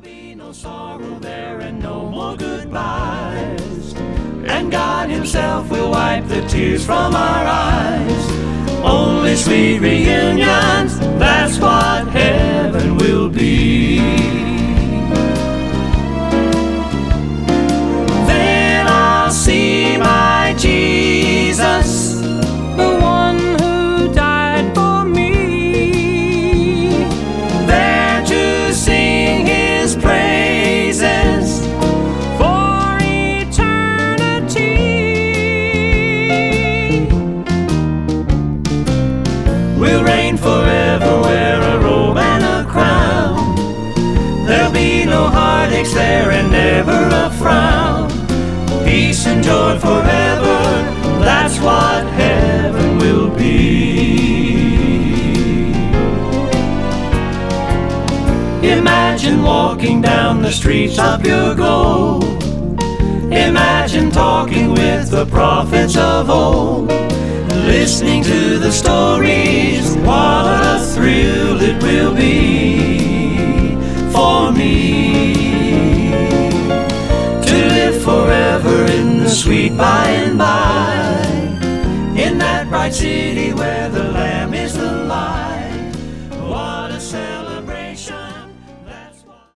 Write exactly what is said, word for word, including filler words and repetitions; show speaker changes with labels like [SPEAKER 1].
[SPEAKER 1] be no sorrow there and no more goodbyes, and God himself will wipe the tears from our eyes. Only sweet reunions, that's what heaven will be. Then I'll see my Jesus, the one who died for me, there to sing his praises for eternity. We'll reign forever, wear a robe and a crown. There'll be no heartaches there and never a frown. Peace and joy forever, that's what heaven will be. Imagine walking down the streets of pure gold. Imagine talking with the prophets of old, listening to the stories. What a thrill it will be for me to live forever in the sweet by and by, in that bright city where the